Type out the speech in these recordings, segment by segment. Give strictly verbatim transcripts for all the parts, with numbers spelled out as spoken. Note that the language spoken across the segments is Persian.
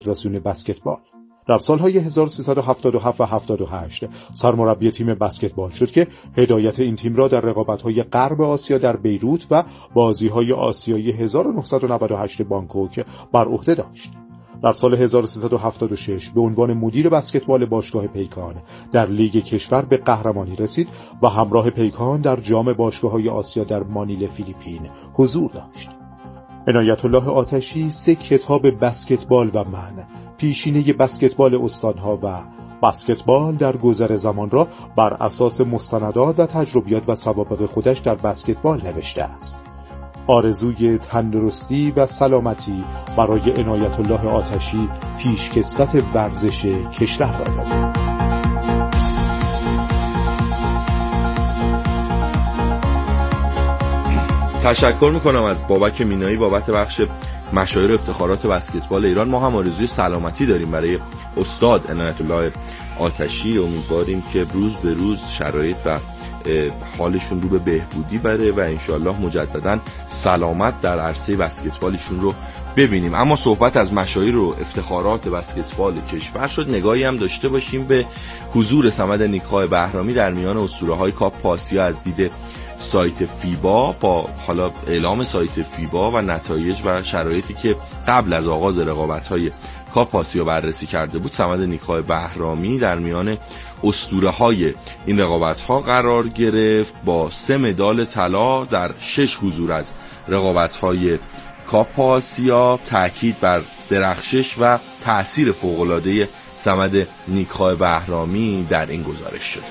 فدراسیون بسکتبال. در سالهای هزار و سیصد و هفتاد و هفت و هفتاد و هشت سرمربی تیم بسکتبال شد که هدایت این تیم را در رقابت‌های غرب آسیا در بیروت و بازی‌های آسیایی هزار و نهصد و نود و هشت بانکوک بر عهده داشت. در سال هزار و سیصد و هفتاد و شش به عنوان مدیر بسکتبال باشگاه پیکان در لیگ کشور به قهرمانی رسید و همراه پیکان در جام باشگاه‌های آسیا در مانیله فیلیپین حضور داشت. عنایت الله آتشی سه کتاب بسکتبال و من، پیشینه بسکتبال استانها و بسکتبال در گذر زمان را بر اساس مستندات و تجربیات و سوابق خودش در بسکتبال نوشته است. آرزوی تندرستی و سلامتی برای عنایت الله آتشی، پیشکسوت ورزش کشور را دارد. تشکر میکنم از بابک مینایی بابت بخش مشاهیر افتخارات بسکتبال ایران. ما هم آرزوی سلامتی داریم برای استاد عنایت الله آتشی. امیدواریم که روز به روز شرایط و حالشون رو به بهبودی بره و انشالله مجددا سلامت در عرصه بسکتبالشون رو ببینیم. اما صحبت از مشاهیر و افتخارات بسکتبال کشور شد، نگاهی هم داشته باشیم به حضور صمد نیک‌های بهرامی در میان اسطوره‌های کاپ آسیا از دید سایت فیبا، با حالا اعلام سایت فیبا و نتایج و شرایطی که قبل از آغاز رقابت‌های کاپ آسیا بررسی کرده بود. صمد نیک‌های بهرامی در میان اسطوره‌های این رقابت‌ها قرار گرفت با سه مدال طلا در شش حضور از رقابت‌های کاپ آسیا. تأکید بر درخشش و تأثیر فوق‌العاده صمد نیک‌های بهرامی در این گزارش شد.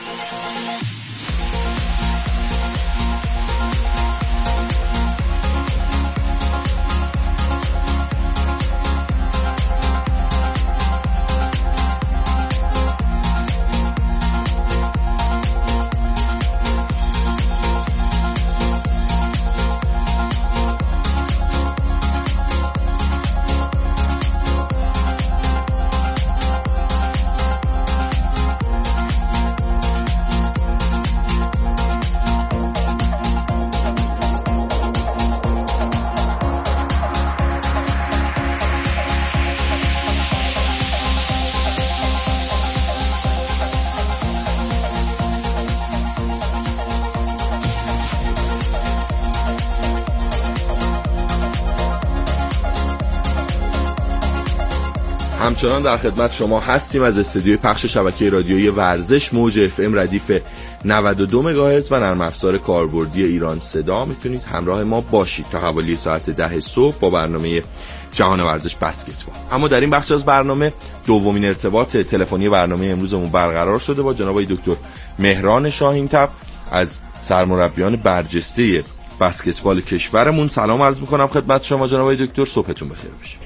همچنان در خدمت شما هستیم از استودیوی پخش شبکه رادیویی ورزش موج اف ام ردیف نود و دو مگاهرتز و نرم افزار کاربردی ایران صدا. میتونید همراه ما باشید تا حوالی ساعت ده صبح با برنامه جهان ورزش بسکتبال. اما در این بخش از برنامه دومین ارتباط تلفنی برنامه امروزمون برقرار شده با جناب دکتر مهران شاهین‌طبع از سرمربیان برجسته بسکتبال کشورمون. سلام عرض می‌کنم خدمت شما جناب دکتر، صبحتون بخیر باشه.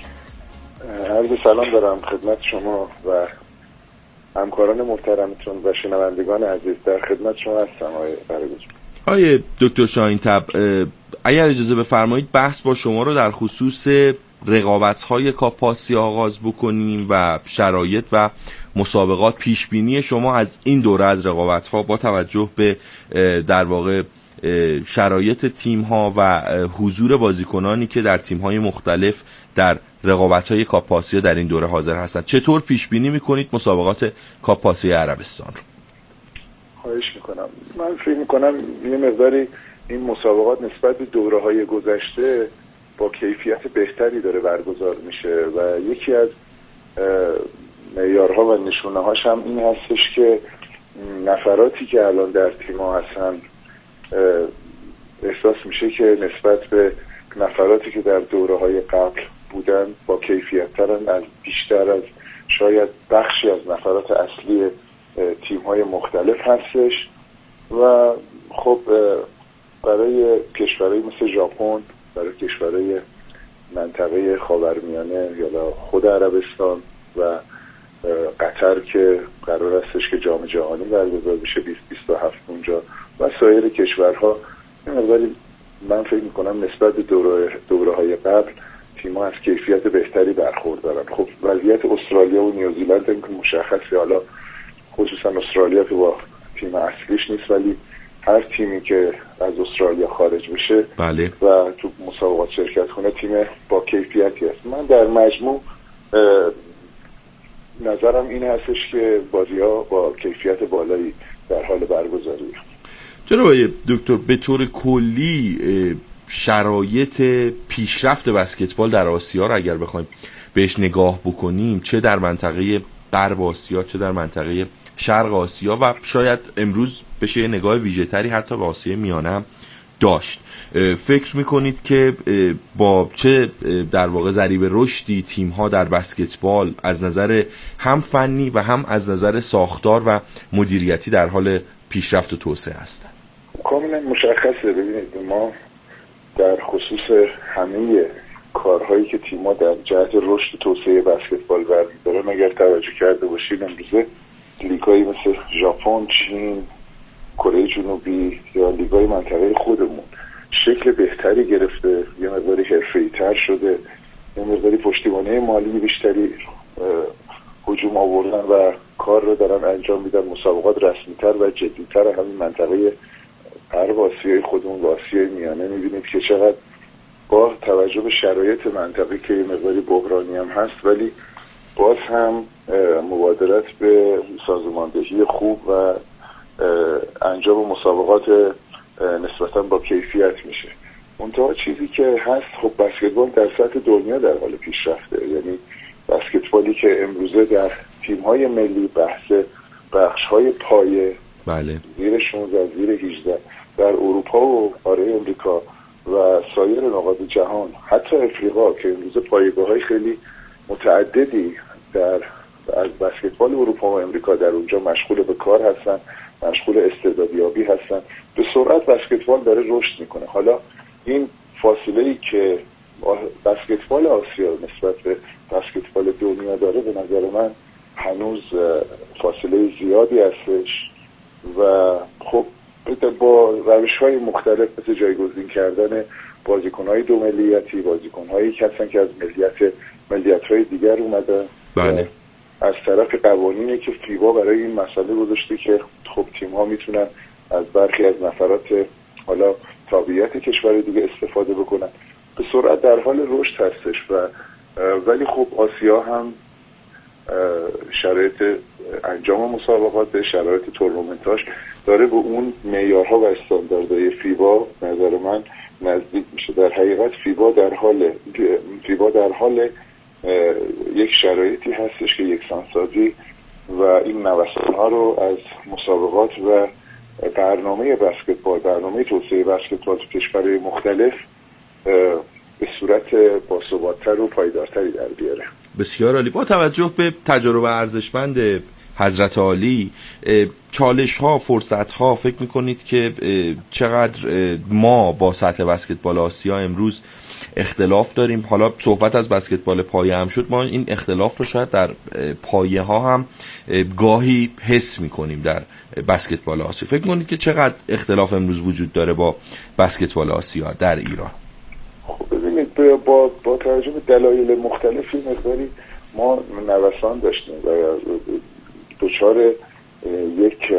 عرض سلام دارم خدمت شما و همکاران محترمتون و شنوندگان عزیز. در خدمت شما هستم آقای برگوش. آقای دکتر شاهین‌طبع، اگر اجازه بفرمایید بحث با شما رو در خصوص رقابت‌های کاپ آسیا آغاز بکنیم و شرایط و مسابقات، پیشبینی شما از این دوره از رقابت‌ها با توجه به در واقع شرایط تیم‌ها و حضور بازیکنانی که در تیم‌های مختلف در رقابت‌های کاپ آسیا در این دوره حاضر هستند. چطور پیش بینی می‌کنید مسابقات کاپ آسیا عربستان رو؟ خواهش می‌کنم. من فکر می‌کنم یه مقداری این مسابقات نسبت به دوره‌های گذشته با کیفیت بهتری داره برگزار میشه و یکی از معیارها و نشونه‌هاش هم این هستش که نفراتی که الان در تیم‌ها هستن احساس میشه که نسبت به نفراتی که در دوره‌های قبل بودن با کیفیت‌ترن، از بیشتر از شاید بخشی از نفرات اصلی تیم‌های مختلف هستش و خب برای کشورهای مثل ژاپن، برای کشورهای منطقه خاورمیانه یا خود عربستان و قطر که قرار هستش که جام جهانی برگزار بشه بیست بیست و هفت اونجا و سایر کشورها، این من فکر میکنم نسبت به دوره دوره‌های قبل تیم‌ها از کیفیت بهتری برخوردارن. خب وضعیت استرالیا و نیوزیلند هم که مشخصه، حالا خصوصا استرالیا که با تیم اصلیش نیست ولی هر تیمی که از استرالیا خارج بشه بله. و تو مسابقات شرکت کنه تیم با کیفیتی است. من در مجموع نظرم این هستش که بازی‌ها با کیفیت بالایی در حال برگزاری. جناب دکتر، به طور کلی شرایط پیشرفت بسکتبال در آسیا رو اگر بخوایم بهش نگاه بکنیم، چه در منطقه غرب آسیا چه در منطقه شرق آسیا و شاید امروز بشه نگاه ویژه‌تری حتی به آسیای میانه هم داشت، فکر میکنید که با چه در واقع ضریب رشدی تیم‌ها در بسکتبال از نظر هم فنی و هم از نظر ساختار و مدیریتی در حال پیشرفت و توسعه هستند؟ کاملا مشخصه. ببینید ما در خصوص همه کارهایی که تیم‌ها در جهت رشد توسعه بسکتبال برمی‌دارن اگر توجه کرده باشید، امروزه لیگ‌هایی مثل ژاپن، چین، کره جنوبی یا لیگ‌های منطقه خودمون شکل بهتری گرفته، یه مقداری حرفه‌ای‌تر شده، یه مقداری پشتیبانی مالی بیشتری هجوم آوردن و کار رو دارن انجام میدن. مسابقات رسمی‌تر و جدی‌تر همین منطقه غرب آسیای خودمون و آسیای میانه می‌بینید که چقدر با توجه به شرایط منطقه که یه مقداری بحرانی هم هست ولی باز هم مبادرت به سازماندهی خوب و انجام مسابقات نسبتاً با کیفیت میشه. منتها چیزی که هست، خب بسکتبال در سطح دنیا در حال پیشرفته، یعنی بسکتبالی که امروزه در تیم‌های ملی بحث بخش‌های پایه بله زیر شانزده زیر هجده در اروپا و قاره امریکا و سایر نقاط جهان، حتی افریقا که امروزه پایگاه‌های خیلی متعددی در از بسکتبال اروپا و امریکا در اونجا مشغول به کار هستن، مشغول استعدادیابی هستن، به سرعت بسکتبال داره رشد میکنه. حالا این فاصله‌ای که بسکتبال آسیا نسبت به بسکتبال دنیا داره به نظر من هنوز فاصله زیادی هستش و خب با روش‌های مختلف مثل جایگزین کردن بازیکن‌های دو ملیتی، بازیکن‌هایی که هستن که از ملیت ملیت‌های دیگر اومدن، بله، از طرف قوانینی که فیبا برای این مسئله گذاشته که خب تیم‌ها میتونن از برخی از نفرات حالا تابعیت کشور دیگه استفاده بکنن، به سرعت در حال رشد هستش و ولی خب آسیا هم شرایط انجام مسابقات، شرایط تورنمنتاش داره به اون معیارها و استانداردهای فیبا نظر من نزدیک میشه. در حقیقت فیبا در حال فیبا در حال یک شرایطی هستش که یکسانسازی و این نوسان‌ها رو از مسابقات و برنامه بسکتبال، برنامه توسعه بسکتبال تو کشورهای مختلف به صورت باثبات‌تر و پایدارتری در بیاره. بسیار عالی. با توجه به تجربه ارزشمند حضرت عالی، چالش ها، فرصت ها، فکر میکنید که چقدر ما با سطح بسکتبال آسیا امروز اختلاف داریم؟ حالا صحبت از بسکتبال پایه هم شد، ما این اختلاف رو شاید در پایه ها هم گاهی حس میکنیم در بسکتبال آسیا. فکر میکنید که چقدر اختلاف امروز وجود داره با بسکتبال آسیا در ایران؟ خب ببینید با با توجه به دلایل مختلفی مقداری ما نوسان داشتیم و دچار یک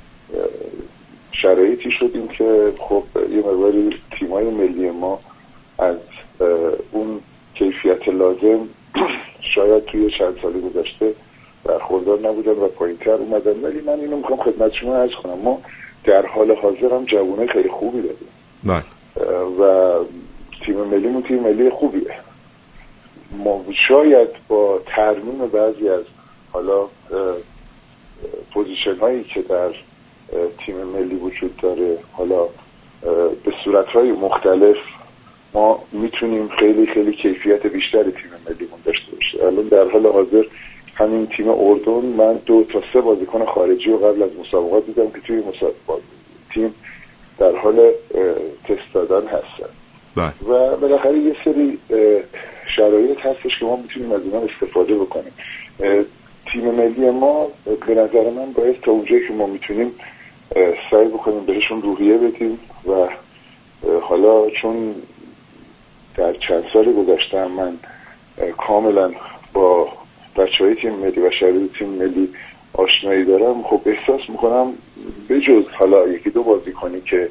شرایطی شدیم که خب یه مقداری تیم‌های ملی ما از اون کیفیت لازم شاید توی چند سال گذشته برخوردار نبودن و پایین‌تر اومدن. ولی من اینو میخوام خدمت شما عرض کنم، ما در حال حاضر هم جوانای خیلی خوبی داریم بله و تیم ملیمون تیم ملی خوبیه. ما شاید با ترمیم بعضی از حالا پوزیشن هایی که در تیم ملی وجود داره، حالا به صورت های مختلف ما میتونیم خیلی خیلی کیفیت بیشتری تیم ملیمون داشته باشه. الان در حال حاضر همین تیم اردن من دو تا سه بازیکن خارجی رو قبل از مسابقات دیدم که توی مسابقات تیم در حال تست دادن هستن بله. و بالاخره یه سری شرایط هستش که ما میتونیم از اینا استفاده بکنیم. تیم ملی ما به نظر من باید تا اونجایی که ما میتونیم سعی بکنیم بهشون روحیه بدیم و حالا چون در چند سال گذشته من کاملا با بچهای تیم ملی و شرایط تیم ملی آشنایی دارم، خب احساس میکنم بجز حالا یکی دو بازیکنی که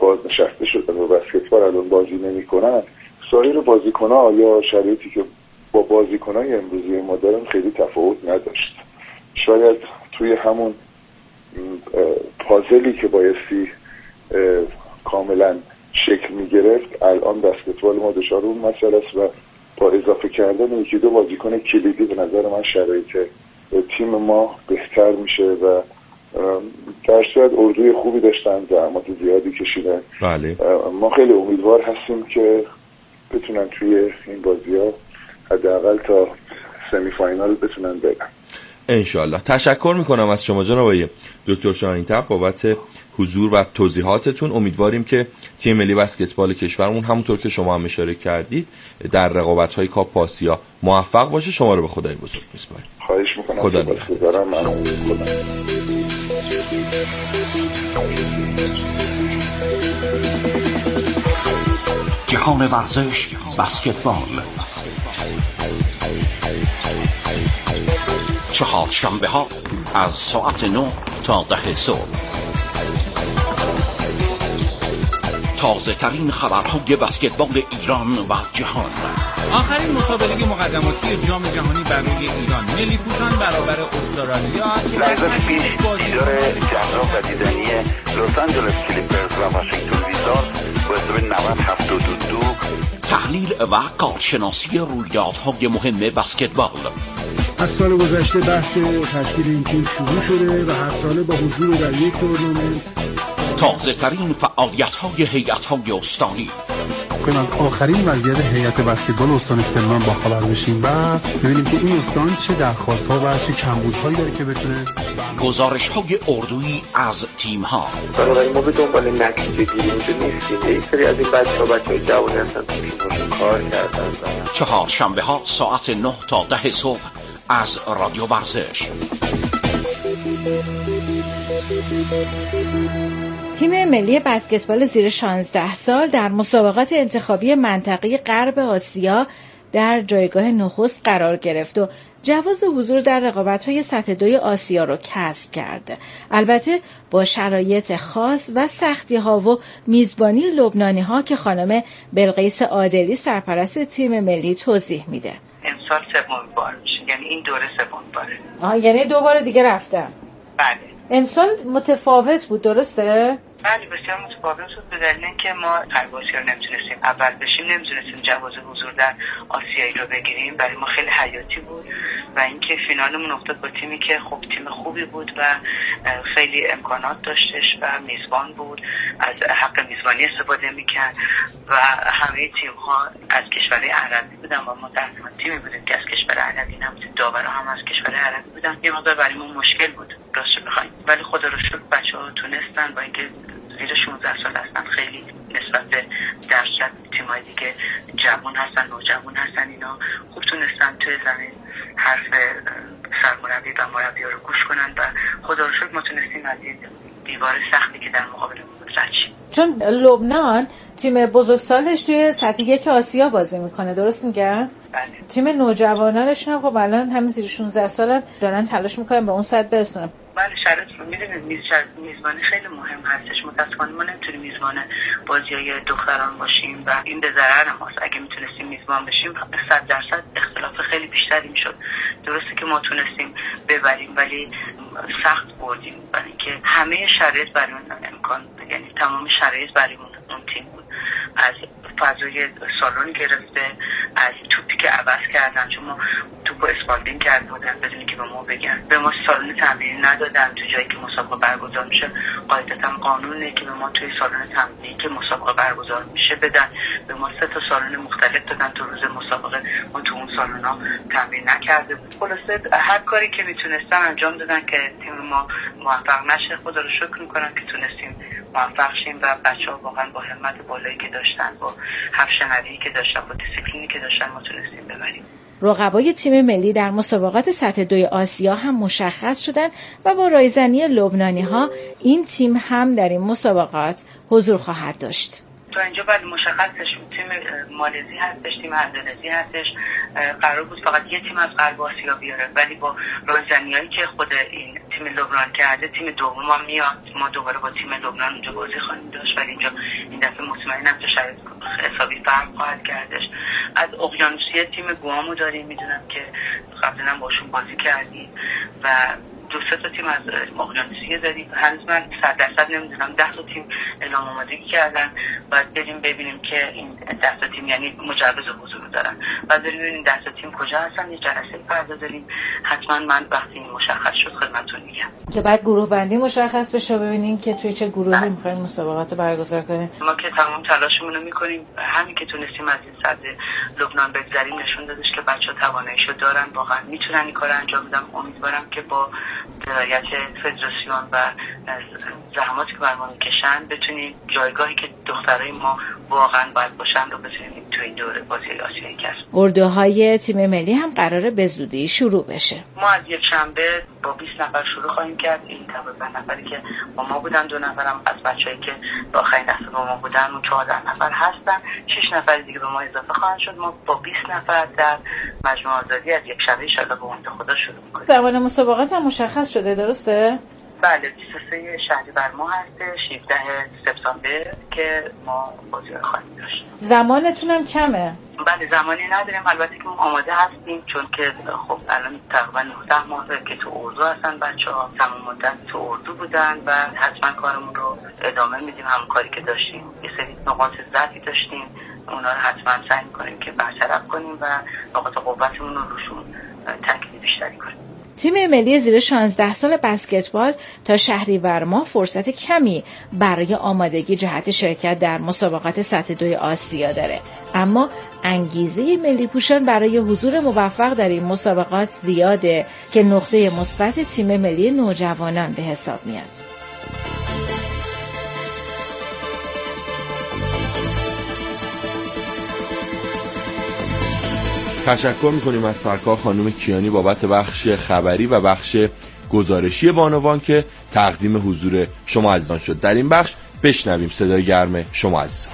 بازنشسته شدن و بسکتبال الان بازی نمیکنن، سایر بازیکن‌ها یا شرایطی که با بازیکنای امروزی مدرن خیلی تفاوت نداشت. شاید توی همون پازلی که بایستی کاملا شکل میگرفت الان بسکتبال ما دچار اون مسئله است و با اضافه کردن یکی دو بازیکن کلیدی به نظر من شرایط تیم ما بهتر میشه و در صورت اردوی خوبی داشتن، زحمات زیادی کشیدن. بله. ما خیلی امیدوار هستیم که بتونن توی این بازی‌ها حداقل تا سمی فاینال بتونن برن. انشالله. تشکر میکنم از شما جناب آقای دکتر شاهین‌طب بابت حضور و توضیحاتتون. امیدواریم که تیم ملی بسکتبال کشورمون همونطور که شما هم اشاره کردید در رقابت‌های کاپ آسیا موفق باشه. شما رو به خدای بزرگ میسپاریم. خواهش میکنم. خدا نگهدار. جهان ورزش بسکتبال چهار شنبه ها از ساعت نه تا ده صبح تازه ترین خبرهای بسکتبال ایران و جهان. آخرین مسابقه مقدماتی جام جهانی برای ایران، ملی پوشان برابر استرالیا. لحظه پیش دیدار جذاب و دیدنی لس آنجلس کلیپرز و واشنگتن ویزارد با حساب نود هفتاد و دو. تحلیل و کارشناسی رویدادهای مهم بسکتبال. از سال گذشته بحث تشکیل این تیم شروع شده و هر ساله با حضور در یک تورنمنت. تازه ترین فعالیت های هیئت های استانی. کنیم از آخرین وضعیت هیئت بسکتبال استان سلمان با خبر بشیم و ببینیم که این استان چه درخواست ها و چه کمبودهایی داره که بتونه. گزارش های اردویی از تیم ها. بنابراین ما به دنبال نتیجه گیری اینجا نیستیم. یک سری از این بچه ها بچه های جوانی هستن که تیمشون کار کردن. چهار شنبه ها ساعت نه تا ده صبح از رادیو ورزش. تیم ملی بسکتبال زیر شانزده سال در مسابقات انتخابی منطقه غرب آسیا در جایگاه نخست قرار گرفت و جواز حضور در رقابت‌های سطح دوی آسیا را کسب کرد. البته با شرایط خاص و سختی‌ها و میزبانی لبنانی‌ها که خانم بلقیس عادلی سرپرست تیم ملی توضیح میده. امسال سومین بار میشه، یعنی این دوره سومین باره. آها، یعنی دو بار دیگه رفتم. بله. امسال متفاوت بود، درسته؟ بله بسیار متفاوت بود به دلیل اینکه ما پرواسی رو نمیتونستیم اول بشیم، نمیتونستیم جواز حضور در آسیایی رو بگیریم. برای ما خیلی حیاتی بود و اینکه فینالمون افتاد با تیمی که خب تیم خوبی بود و خیلی امکانات داشتش و میزبان بود، از حق میزبانی استفاده میکرد و همه تیم ها از کشورهای عربی بودن و ما در تیمی بودیم که از کشور عربی نبودیم، داورا هم از کشور عربی بودن. یه مقدار برای ما مشکل بود راستش بخوایم، ولی خدا رو شکر بچه‌ها تونستن با اینکه زیر شانزده سال هستن خیلی نسبت به درصد تیم‌های دیگه جوان هستن، نوجوان هستن، اینا خوب تونستن توی زمین حرف سرمربی و مربی‌ها رو گوش کنن و خدا رو شکر ما تونستیم از این دیوار سختی که در مقابل رد شیم. چون لبنان تیم بزرگسالش توی سطح یک آسیا بازی میکنه، درست میگم؟ بله. تیم نوجوانانشون هم خب الان همین زیر شانزده سالم دارن تلاش میکنن به اون سطح برسونن. بله شرط رو میدونید میزبانی خیلی مهم هستش. متاسفانه ما نمیتونیم میزبان بازی‌های دختران باشیم و این به ضرر ماست. اگه میتونستیم میزبان بشیم صد درصد اختلاف خیلی بیشتری میشد. درسته که ما تونستیم ببریم ولی سخت بردیم، برای اینکه همه شرایط برای اون امکان، یعنی تمام شرایط برای اون تیم بود، از فضای سالن گرفته، از توپی که عوض کردن، چون ما توپ اسپالدینگ کرده بودن بدون که به ما بگن، به ما سالن تمرینی ندادن تو جایی که مسابقه برگزار میشه. قاعدتا قانونه که به ما توی سالن تمرینی که مسابقه برگزار میشه بدن. به ما سه تا سالن مختلف دادن تو روز مسابقه، ما تو اون سالنا تمرین نکرده بود. خلاصه هر کاری که میتونستن انجام دادن که تیم ما موفق نشه. خدا رو شکر میکنم که تونستیم موفق شیم و بچه‌ها واقعا با همت بالایی که داشتن، با حفشه‌نویی که داشتن، با دیسیپلینی که داشتن ما تونستیم ببریم. رقبای تیم ملی در مسابقات سطح دوی آسیا هم مشخص شدند و با رایزنی لبنانی‌ها این تیم هم در این مسابقات حضور خواهد داشت. تا اینجا ولی مشخصش تیم مالزی هستش، تیم اندونزی هستش. قرار بود فقط یه تیم از غرب آسیا بیاره، ولی با راهزنیایی که خود این تیم لبنان کرده تیم دوم هم میاد. ما دوباره با تیم لبنان اونجا بازی خواهیم داشت، ولی اینجا این دفعه مطمئنم که شاید حسابی فرق خواهد کردش. از اقیانوسیه تیم گوامو داریم، میدونم که قبلا باشون بازی کردیم و دو سه تا تیم از اقیانوسیه داریم. هنوز من صد درصد نمیدونم، ده تا تیم اعلام آمادگی کردن. باید بریم ببینیم که این ده تا تیم یعنی مجوز حضور دارن. بعد بریم ببینیم ده تا تیم کجا هستن. یه جلسه فردا داریم، حتما من وقتی مشخص شد خدمتتون میگم که بعد گروه بندی مشخص بشه، ببینیم که توی چه گروهی می‌خوایم مسابقات برگزار کنیم. ما که تمام تلاشمون رو می‌کنیم، همین که تونستیم از این سطح لبنان بگذریم نشون دادش که بچه‌ها تواناییشو دارن، واقعا میتونن این کارو انجام بدن. امیدوارم که با درایت فدراسیون و زحماتی که برمان میکشن بتونیم جایگاهی که دخترای ما واقعا باید باشن رو بتونیم تو این دوره بازی آسیایی کسب. اردوهای تیم ملی هم قراره به زودی شروع بشه. ما از یک شنبه با بیست نفر شروع خواهیم کرد. این دوازده نفری که با ما بودن، دو نفرم از بچه‌ای که با آخرین دسته با ما بودن، اون چهارده نفر هستن. شش نفر دیگه به ما اضافه خواهند شد. ما با بیست نفر در مجموعه آزادی از یک شنبه ان شاءالله به امید خدا شروع می‌کنیم. زمان مسابقات هم مشخص شده، درسته؟ بله، بیست و سه شهریور ماه هست، شانزده سپتامبر که ما بازی رو خواهیم داشت. زمانتون هم کمه؟ بله، زمانی نداریم، البته که ما آماده هستیم، چون که خب الان تقریبا نوزده ماه که تو اردو هستن بچه‌ها، تمام مدت تو اردو بودن و حتما کارمون رو ادامه میدیم. همون کاری که داشتیم، یه سری نقاط ضعفی داشتیم، اونا رو حتما سعی می‌کنیم که برطرف کنیم و نقاط قوتمون رو روشون تاکید بیشتری کنیم. تیم ملی زیر شانزده سال بسکتبال تا شهریور ماه فرصت کمی برای آمادگی جهت شرکت در مسابقات سطح دوی آسیا داره، اما انگیزه ملی پوشان برای حضور موفق در این مسابقات زیاده که نقطه مثبت تیم ملی نوجوانان به حساب میاد. تشکر میکنیم از سرکار خانم کیانی بابت بخش خبری و بخش گزارشی بانوان که تقدیم حضور شما عزیزان شد. در این بخش بشنویم صدای گرم شما عزیزان.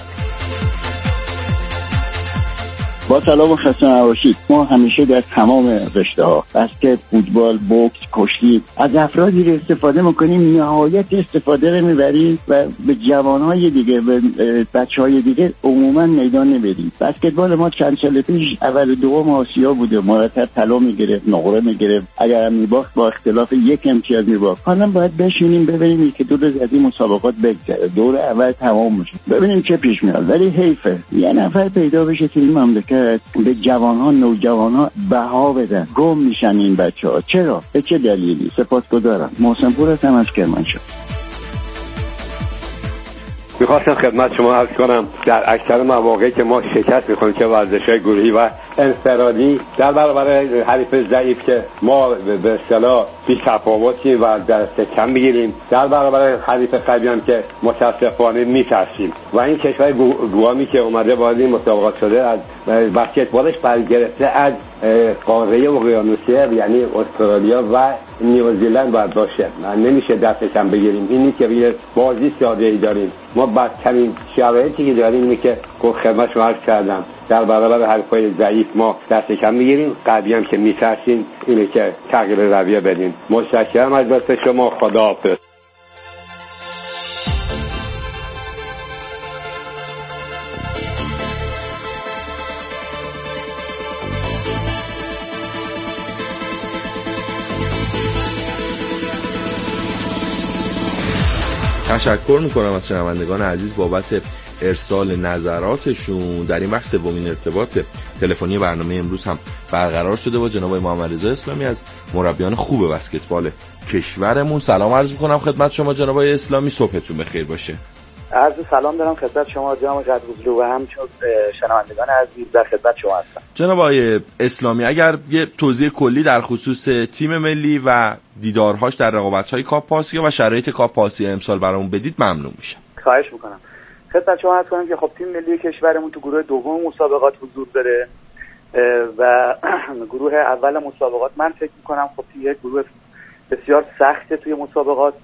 با سلام و خسته نباشید. ما همیشه در تمام رشته‌ها، بسکت، فوتبال، بوکس، کشتی، از افرادی رو استفاده میکنیم، نهایت استفاده رو میبریم و به جوانهای دیگه، به بچهای دیگه عموما میدان نمیدیم. بسکتبال ما چند سال پیش اول دوم آسیا بوده، مرتب طلا میگرفت، نقره میگرفت، اگر هم میباخت با اختلاف یک امتیاز میباخت. حالا باید بشینیم ببینیم که دور از این مسابقات بگذره، دور اول تمام میشه، ببینیم چه پیش میاد. ولی حیفه یه نفر پیدا بشه که این مملکت به جوانها، نوجوانها بها بدن. گم میشن این بچه‌ها. چرا؟ به چه دلیلی؟ سپاسگزارم. محسن پور هستم از کرمانشاه. میخواستم خدمت شما عرض کنم در اکثر مواقعی که ما شرکت میکنیم که ورزش‌های گروهی و انفرادی، در برابر حریف ضعیف که ما به اصطلاح بی تفاوتی و دست کم بگیریم، در برابر حریف قوی هم که متاسفانه میترسیم و این کشور گوامی که اومده وارد این مسابقات شده از بسکتبالش برگرفته از قاره اقیانوسیه، یعنی استرالیا و نیوزیلند باید باشه. نمیشه دست کم بگیریم. اینی که یه بازی ساده ای داریم، ما بدترین شرایطی که داریم اینه که خدمت شما عرض کردم در برابر حریفای ضعیف ما دست کم بگیریم. قوی هم که میترسیم اینه که تغییر رویه بدیم. متشکرم از دست شما. خداحافظ. تشکر میکنم از شنوندگان عزیز بابت ارسال نظراتشون. در این وقت سومین ارتباط تلفنی برنامه امروز هم برقرار شده با جناب محمد رضا اسلامی از مربیان خوب بسکتبال کشورمون. سلام عرض میکنم خدمت شما جناب اسلامی، صبحتون بخیر باشه. عرض سلام دارم خدمت شما جناب قدرگزلو و همچنین شنوندگان عزیز در خدمت شما هستم. جناب آقای اسلامی، اگر یه توضیح کلی در خصوص تیم ملی و دیدارهاش در رقابت‌های کاپ آسیا و شرایط کاپ آسیا امسال برامون بدید ممنون میشم. خواهش میکنم. خدمت شما عرض کنم که خب تیم ملی کشورمون تو گروه دوم مسابقات حضور داره و گروه اول مسابقات من فکر میکنم خب یک گروه بسیار سخته توی مسابقات.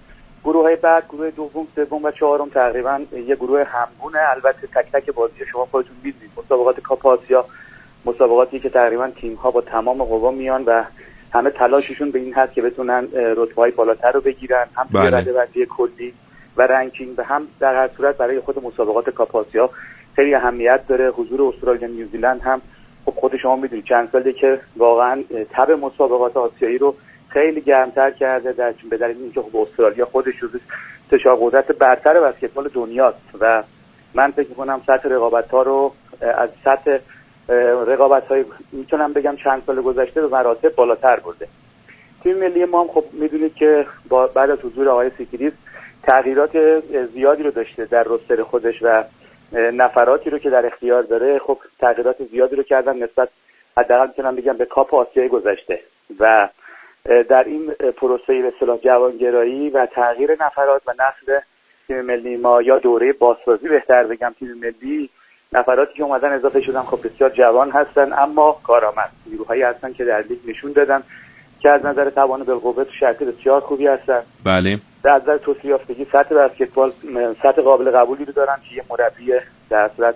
گروه‌های بعد، گروه دوم، سوم و چهارم تقریبا یه گروه همگونه. البته تک تک بازی شما خودتون می‌دونید مسابقات کاپ آسیا مسابقاتی که تقریبا تیم‌ها با تمام قوا میان و همه تلاششون به این هست که بتونن رتبه‌های بالاتر رو بگیرن، هم توی رده‌بندی کلی و رنکینگ و هم در هر صورت برای خود مسابقات کاپ آسیا خیلی اهمیت داره. حضور استرالیا نیوزیلند هم خب خود شما میدونید چند ساله که واقعا تب مسابقات آسیایی رو خیلی گرمتر کرده، در به دلیل اینکه خب استرالیا خودش جزو سه قدرت برتر بسکتبال دنیاست و من فکر می‌کنم سطح رقابت‌ها رو از سطح رقابت‌های میتونم بگم چند سال گذشته به مراتب بالاتر برده. تیم ملی ما هم خب میدونید که با بعد از حضور آقای سیکریس تغییرات زیادی رو داشته در روستر خودش و نفراتی رو که در اختیار داره خب تغییرات زیادی رو کردن نسبت حداقل میتونم بگم به کاپ آسیای گذشته و در این پروسه به اصطلاح جوانگرایی و تغییر نفرات و نسل تیم ملی ما یا دوره بازسازی بهتر بگم تیم ملی، نفراتی که اومدن اضافه شدن خب بسیار جوان هستن اما کارآمد، نیروهایی هستن که در لیگ نشون دادن که از نظر توان بالقوه تو شرط بسیار خوبی هستن. بله. در نظر توصیه یافتگی سطح بسکتبال سطح قابل قبولی رو دارن که یه مربی در صورت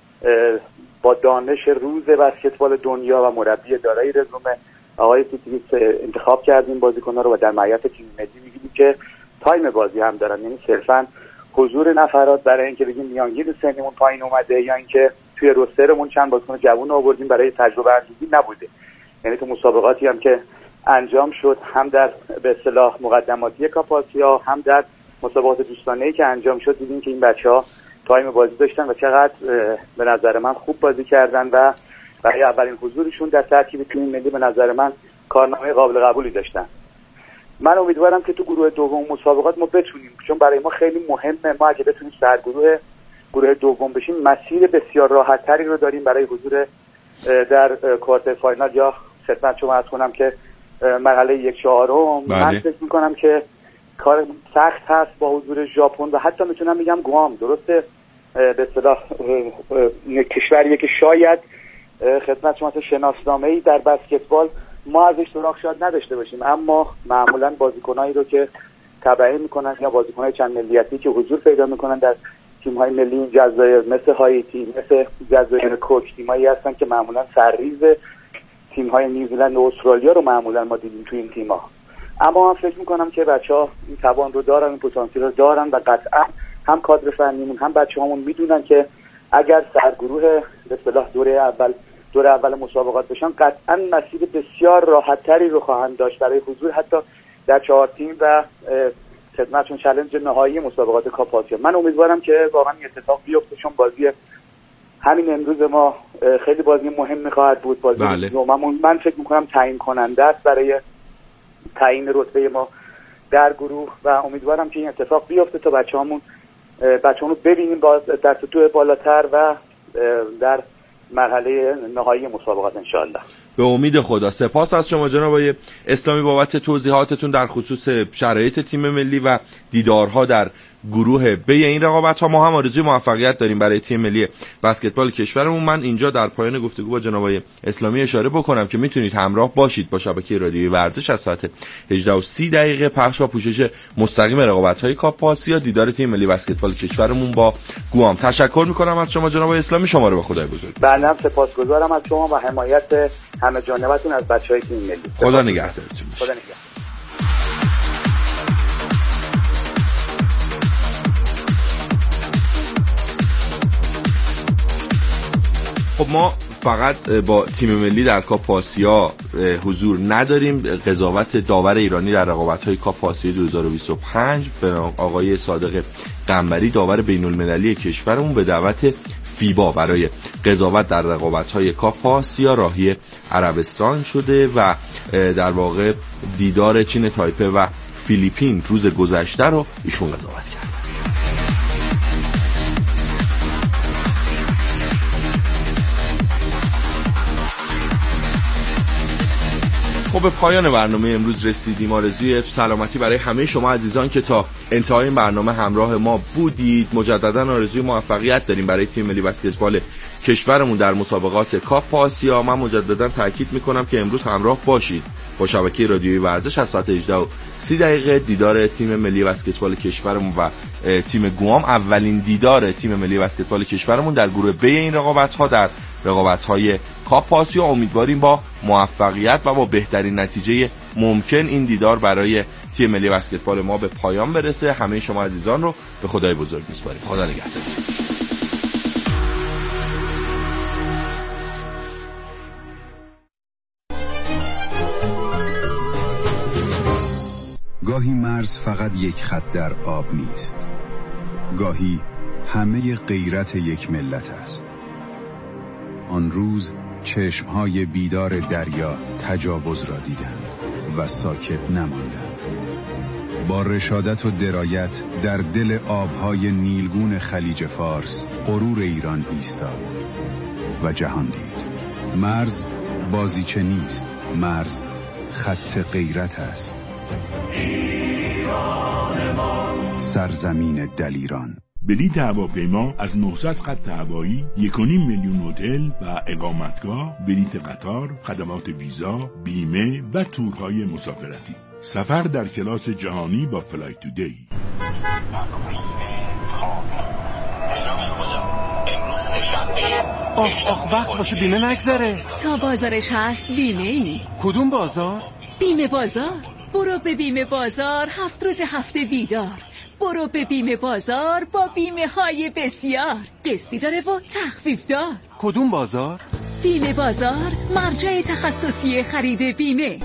با دانش روز بسکتبال دنیا و مربی دارای رزومه آقای سیکریس انتخاب کردیم بازیکن‌ها رو و در معیت تیم ملی می‌بینیم که تایم بازی هم دارن، یعنی صرفاً حضور نفرات برای اینکه بگیم میانگین سنمون پایین اومده یا اینکه توی روسترمون چند بازیکن جوون آوردیم برای تجربه اندوزی نبوده. یعنی تو مسابقاتی هم که انجام شد هم در به اصطلاح مقدماتی کاپ آسیا هم در مسابقات دوستانه‌ای که انجام شد دیدیم که این بچه‌ها تایم بازی داشتن و چقدر به نظر من خوب بازی کردن و برای اولین حضورشون در ترکیب تیم ملی به نظر من کارنامه قابل قبولی داشتن. من امیدوارم که تو گروه دوم مسابقات ما بتونیم، چون برای ما خیلی مهمه، ما اگه بتونیم سرگروه گروه دوم بشیم مسیر بسیار راحت‌تری رو داریم برای حضور در کوارتر فاینال یا خدمت شما عرض کنم که مرحله یک چهارم. من فکر می‌کنم که کار سخت هست با حضور ژاپن و حتی میتونم بگم گوام، درسته به اصطلاح کشوریه که شاید خدمت شما شناسنامه‌ای در بسکتبال ما ازش سراغ شاید نداشته باشیم اما معمولا بازیکنایی رو که تبعی میکنن یا بازیکنای چند ملیتی که حضور پیدا میکنن در تیم‌های ملی این جزایر مثل هایتی، مثل جزایر کوک، تیمایی هستن که معمولا سرریز تیم‌های نیوزیلند و استرالیا رو معمولا ما دیدیم تو این تیم‌ها. اما من فکر میکنم که بچه‌ها این توان رو دارن، این پتانسیل رو دارن و قطعا هم کادر فنیمون هم بچه‌هامون میدونن که اگر سرگروه به اصطلاح دوره اول دوره اول مسابقات بشن قطعا مسیر بسیار راحت‌تری رو خواهند داشت برای حضور حتی در چهار تیم و خدمتشون چالش نهایی مسابقات کاپ آسیا. من امیدوارم که واقعا این اتفاق بیفته چون بازی همین امروز ما خیلی بازی مهمی خواهد بود. بازی بله. دوممون من فکر می‌کنم تعیین کننده است برای تعیین رتبه ما در گروه و امیدوارم که این اتفاق بیفته تا بچه‌هامون بچه‌هامون رو ببینیم در سطوح بالاتر و در مرحله نهایی مسابقات انشالله. به امید خدا. سپاس از شما جناب آقای اسلامی بابت توضیحاتتون در خصوص شرایط تیم ملی و دیدارها در گروه بی این رقابت‌ها. ما هم آرزوی موفقیت داریم برای تیم ملی بسکتبال کشورمون. من اینجا در پایان گفتگو با جناب آقای اسلامی اشاره بکنم که میتونید همراه باشید با شبکه رادیویی ورزش از ساعت هجده و سی دقیقه پخش و پوشش مستقیم رقابت‌های کاپ آسیا دیدار تیم ملی بسکتبال کشورمون با گوام. تشکر می‌کنم از شما جناب آقای اسلامی. شما رو به خدای بزرگ. بنده هم سپاسگزارم از شما و حمایت همه جانبتون از بچهای تیم ملی. خدا نگهدارتون. خدا نگهدار. خب ما فقط با تیم ملی در کاپ آسیا حضور نداریم. قضاوت داور ایرانی در رقابت‌های کاپ آسیا دو هزار و بیست و پنج به آقای صادق قنبری داور بین‌المللی کشورمون به دعوت فیبا برای قضاوت در رقابت‌های کاپ آسیا راهی عربستان شده و در واقع دیدار چین تایپه و فیلیپین روز گذشته رو ایشون قضاوت کرد. خب به پایان برنامه امروز رسیدیم. آرزوی سلامتی برای همه شما عزیزان که تا انتهای این برنامه همراه ما بودید. مجددا آرزوی موفقیت داریم برای تیم ملی بسکتبال کشورمون در مسابقات کاپ آسیا. من مجددا تاکید میکنم که امروز همراه باشید با شبکه رادیویی ورزش از ساعت هجده و سی دقیقه دیدار تیم ملی بسکتبال کشورمون و تیم گوام. اولین دیدار تیم ملی بسکتبال کشورمون در گروه ب این رقابت‌ها در رقابت‌های کاپ آسیا. امیدواریم با موفقیت و با بهترین نتیجه ممکن این دیدار برای تیم ملی بسکتبال ما به پایان برسه. همه شما عزیزان رو به خدای بزرگ میسپاریم. خدا نگهدار. گاهی مرز فقط یک خط در آب نیست. گاهی همه غیرت یک ملت است. آن روز چشمهای بیدار دریا تجاوز را دیدند و ساکت نماندند. با رشادت و درایت در دل آبهای نیلگون خلیج فارس غرور ایران ایستاد و جهان دید. مرز بازیچه نیست، مرز خط غیرت است. ایران ما، سرزمین دلیران. بلیط هواپیما از نهصد خط هوایی، یک و نیم میلیون هتل و اقامتگاه، بلیط قطار، خدمات ویزا، بیمه و تورهای مسافرتی. سفر در کلاس جهانی با فلای تودی. آخ آخ وقت واسه بیمه نگذره. تا بازارش هست بیمه ای. کدوم بازار؟ بیمه بازار. برو به بیمه بازار، هفت روز هفته دیدار. برو به بیمه بازار با بیمه های بسیار. قسطی داره و تخفیف دار. کدوم بازار؟ بیمه بازار، مرجع تخصصی خرید بیمه.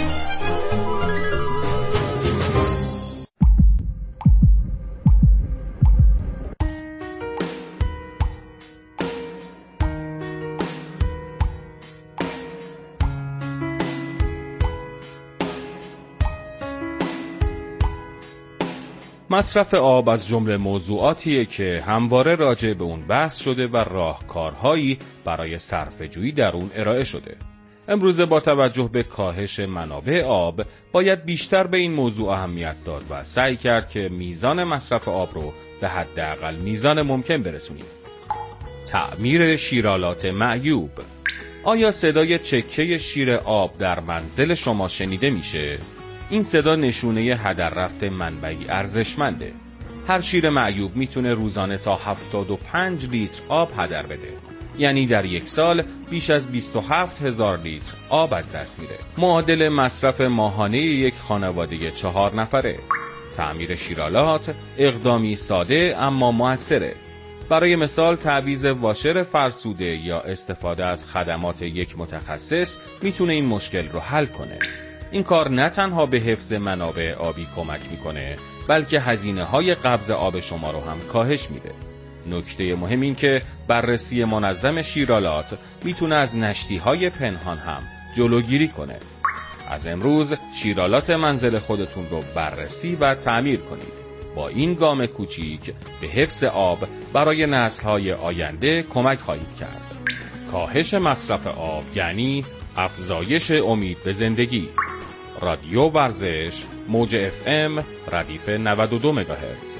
مصرف آب از جمله موضوعاتیه که همواره راجع به اون بحث شده و راهکارهایی برای صرفه‌جویی در اون ارائه شده. امروز با توجه به کاهش منابع آب باید بیشتر به این موضوع اهمیت داد و سعی کرد که میزان مصرف آب رو به حداقل میزان ممکن برسونیم. تعمیر شیرالات معیوب. آیا صدای چکه شیر آب در منزل شما شنیده میشه؟ این صدا نشونه هدر رفت منبعی ارزشمنده. هر شیر معیوب میتونه روزانه تا هفتاد و پنج لیتر آب هدر بده. یعنی در یک سال بیش از بیست و هفت هزار لیتر آب از دست میره. معادل مصرف ماهانه یک خانواده چهار نفره. تعمیر شیرالات اقدامی ساده اما موثره. برای مثال تعویض واشر فرسوده یا استفاده از خدمات یک متخصص میتونه این مشکل رو حل کنه. این کار نه تنها به حفظ منابع آبی کمک میکنه، بلکه هزینه های قبض آب شما رو هم کاهش میده. نکته مهم این که بررسی منظم شیرالات میتونه از نشتی های پنهان هم جلوگیری کنه. از امروز شیرالات منزل خودتون رو بررسی و تعمیر کنید. با این گام کوچیک به حفظ آب برای نسل‌های آینده کمک خواهید کرد. کاهش مصرف آب یعنی افزایش امید به زندگی. رادیو ورزش، موج اف ام، ردیف نود و دو مگاهرتز.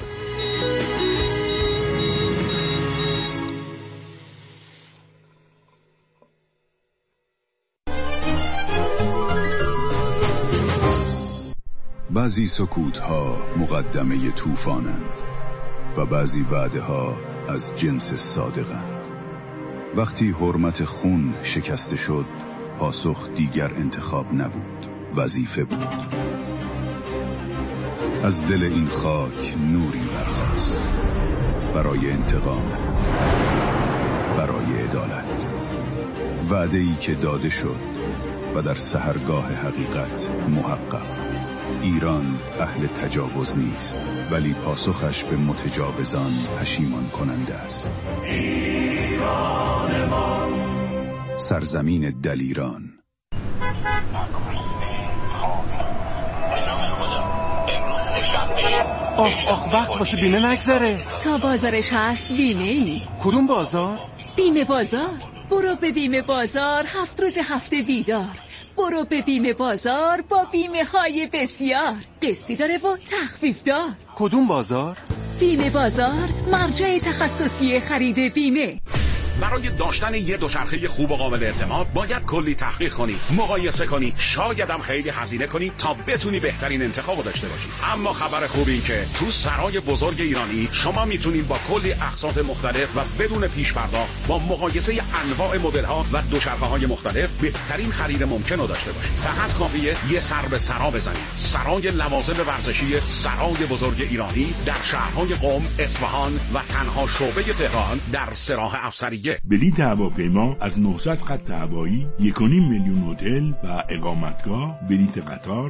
بعضی سکوت‌ها مقدمه طوفانند و بعضی وعده‌ها از جنس صادقند. وقتی حرمت خون شکسته شد، پاسخ دیگر انتخاب نبود، وظیفه بود. از دل این خاک نوری برخاست برای انتقام، برای عدالت. وعده‌ای که داده شد و در سحرگاه حقیقت محقق. ایران اهل تجاوز نیست، ولی پاسخش به متجاوزان پشیمان کننده است. ایران ما، سرزمین دلیران. آخ آخ وقت واسه بیمه نگذره. تا بازارش هست بیمه ای. کدوم بازار؟ بیمه بازار. برو به بیمه بازار، هفت روز هفته دیدار. برو به بیمه بازار با بیمه های بسیار. قسطی داره و تخفیف دار. کدوم بازار؟ بیمه بازار، مرجع تخصصی خرید بیمه. برای داشتن یه دوچرخه خوب و قابل اعتماد باید کلی تحقیق کنی، مقایسه کنی، شاید هم خیلی هزینه کنی تا بتونی بهترین انتخاب داشته باشی. اما خبر خوب این که تو سرای بزرگ ایرانی شما میتونید با کلی اقساط مختلف و بدون پیش پرداخت با مقایسه انواع مدل ها و دوچرخه های مختلف بهترین خرید ممکن رو داشته باشید. فقط کافیه یه سر به سرا بزنید. سرای لوازم ورزشی سرای بزرگ ایرانی در شهرهای قم، اصفهان و تنها شعبه تهران در سراح افسری. بلیط هواپیما از نهصد خط هوایی، یک و نیم میلیون هتل و اقامتگاه، بلیط قطار